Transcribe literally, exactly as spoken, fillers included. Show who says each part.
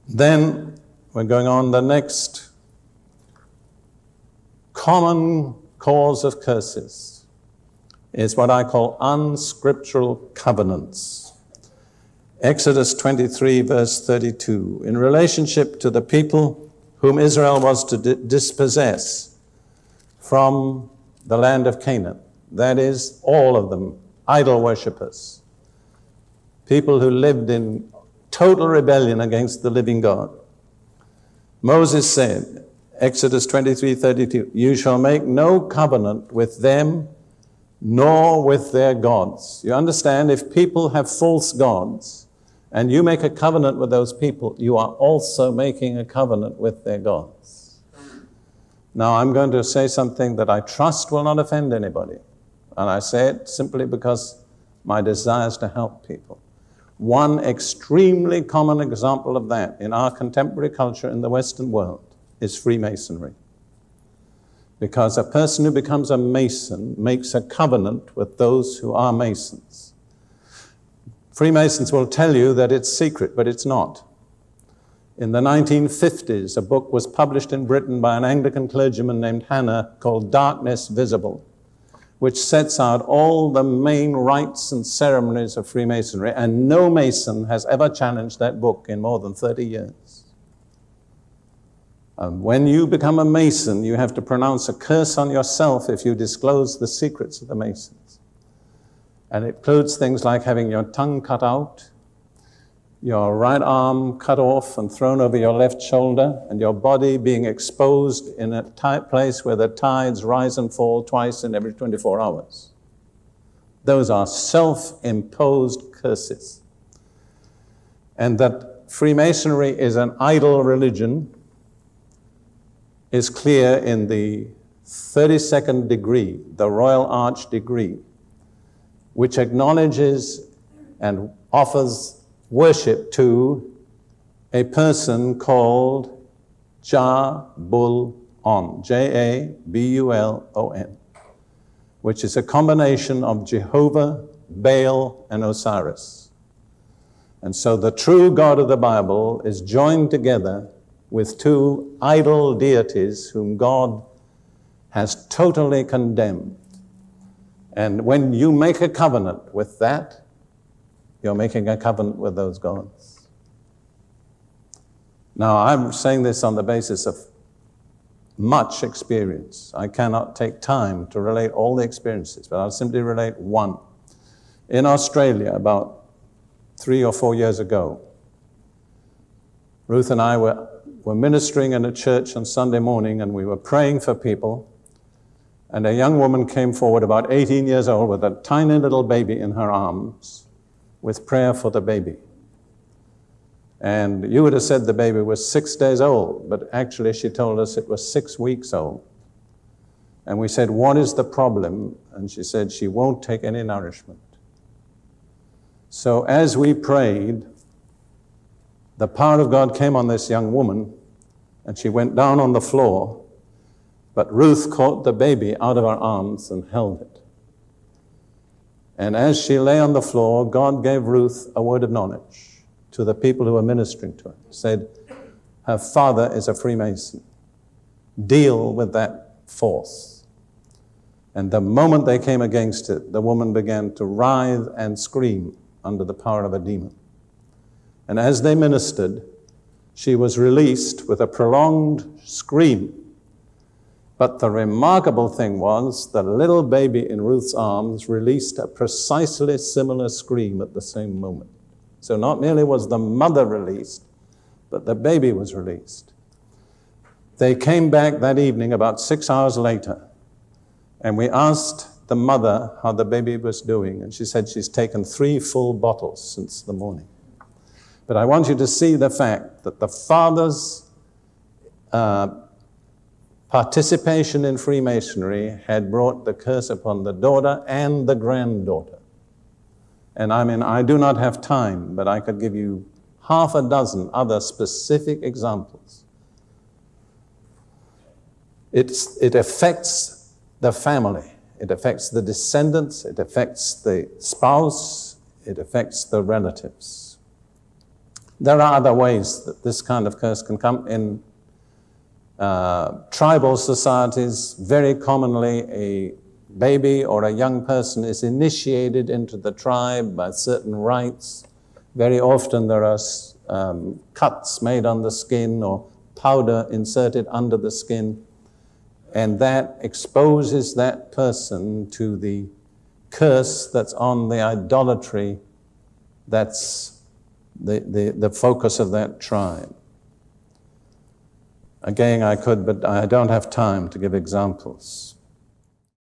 Speaker 1: Then we're going on the next common cause of curses is what I call unscriptural covenants. Exodus twenty-three, verse thirty-two, in relationship to the people whom Israel was to di- dispossess from the land of Canaan. That is, all of them, idol worshippers, people who lived in total rebellion against the living God. Moses said, Exodus twenty-three, thirty-two, you shall make no covenant with them, nor with their gods. You understand, if people have false gods, and you make a covenant with those people, you are also making a covenant with their gods. Now, I'm going to say something that I trust will not offend anybody. And I say it simply because my desire is to help people. One extremely common example of that in our contemporary culture in the Western world is Freemasonry. Because a person who becomes a Mason makes a covenant with those who are Masons. Freemasons will tell you that it's secret, but it's not. In the nineteen fifties, a book was published in Britain by an Anglican clergyman named Hanna called Darkness Visible, which sets out all the main rites and ceremonies of Freemasonry, and no Mason has ever challenged that book in more than thirty years. Um, when you become a Mason, you have to pronounce a curse on yourself if you disclose the secrets of the Masons. And it includes things like having your tongue cut out, your right arm cut off and thrown over your left shoulder, and your body being exposed in a tight place where the tides rise and fall twice in every twenty-four hours. Those are self-imposed curses. And that Freemasonry is an idol religion is clear in the thirty-second degree, the Royal Arch degree, which acknowledges and offers worship to a person called Jah-Bul-On, J A B U L O N, which is a combination of Jehovah, Baal, and Osiris. And so the true God of the Bible is joined together with two idol deities whom God has totally condemned. And when you make a covenant with that, you're making a covenant with those gods. Now, I'm saying this on the basis of much experience. I cannot take time to relate all the experiences, but I'll simply relate one. In Australia, about three or four years ago, Ruth and I were, were ministering in a church on Sunday morning, and we were praying for people. And a young woman came forward, about eighteen years old, with a tiny little baby in her arms, with prayer for the baby. And you would have said the baby was six days old, but actually she told us it was six weeks old. And we said, what is the problem? And she said she won't take any nourishment. So as we prayed, the power of God came on this young woman, and she went down on the floor. But Ruth caught the baby out of her arms and held it. And as she lay on the floor, God gave Ruth a word of knowledge to the people who were ministering to her. He said, her father is a Freemason. Deal with that force. And the moment they came against it, the woman began to writhe and scream under the power of a demon. And as they ministered, she was released with a prolonged scream. But the remarkable thing was the little baby in Ruth's arms released a precisely similar scream at the same moment. So not merely was the mother released, but the baby was released. They came back that evening about six hours later, and we asked the mother how the baby was doing, and she said she's taken three full bottles since the morning. But I want you to see the fact that the father's uh, participation in Freemasonry had brought the curse upon the daughter and the granddaughter. And I mean, I do not have time, but I could give you half a dozen other specific examples. It's, it affects the family. It affects the descendants. It affects the spouse. It affects the relatives. There are other ways that this kind of curse can come. In uh, tribal societies, very commonly a baby or a young person is initiated into the tribe by certain rites. Very often there are um, cuts made on the skin or powder inserted under the skin, and that exposes that person to the curse that's on the idolatry that's the, the, the focus of that tribe. Again, I could, but I don't have time to give examples.